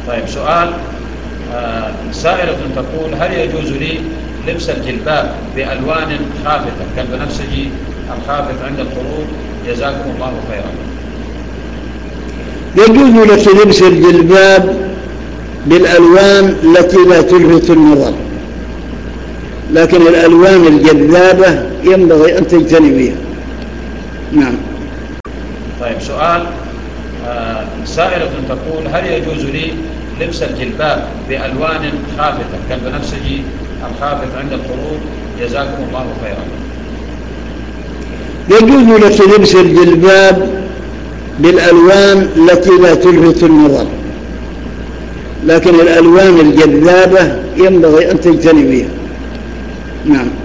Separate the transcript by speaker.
Speaker 1: طيب سؤال، سائلة تقول: هل يجوز لي لبس الجلباب بألوان خافتة كالبنفسجي الخافت عند الخروج؟ جزاكم الله خيرا.
Speaker 2: يجوز لك لبس الجلباب بالألوان التي لا تلفت النظر، لكن الألوان الجذابة ينبغي أن تجتنبيها. نعم.
Speaker 1: طيب سؤال، سائلة تقول: هل يجوز لي لبس الجلباب بألوان خافتة كالبنفسجي الخافت عند الخروج؟ جزاكم الله خيرا.
Speaker 2: يجوز لك لبس الجلباب بالألوان التي لا تلفت النظر، لكن الألوان الجذابة ينبغي أن تجتنبيها. نعم.